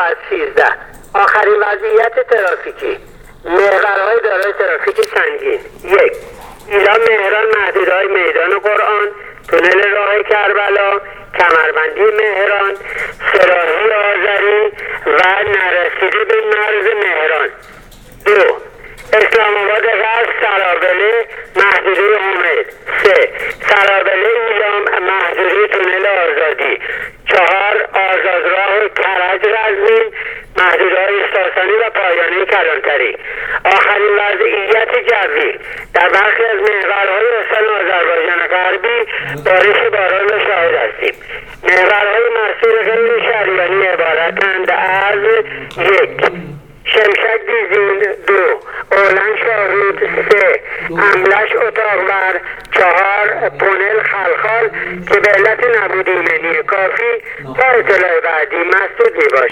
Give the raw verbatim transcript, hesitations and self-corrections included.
از سیزده. آخرین وضعیت ترافیکی. محورهای دارای ترافیک سنگین. یک، ایران مهران محدودهای میدان قرآن، تونل راه کربلا، کمربندی مهران، سراحی آذری و نرسیده به مرز مهران. دو، اسلام آباد غرب سرابله محدوده امید. سه، سرابله ایلام محدوده تونل آزادی. چهار، آزادراه کرج رزمین محدودهای ساسانی و پایانه کلانتری. آخرین وضعیت جوی. در برخی از محورهای استان آذربایجان غربی بارش باران را شاهد هستیم. محورهای مسیر غیر شهریانی عبارتند از: یک، شمشک دیزین. دو، اولن شاهرود. سه، املش اتاقور. چهار، پونل خلخال که به علت نبود ایمنی کافی تا اطلاع بعدی مسدود می باشد.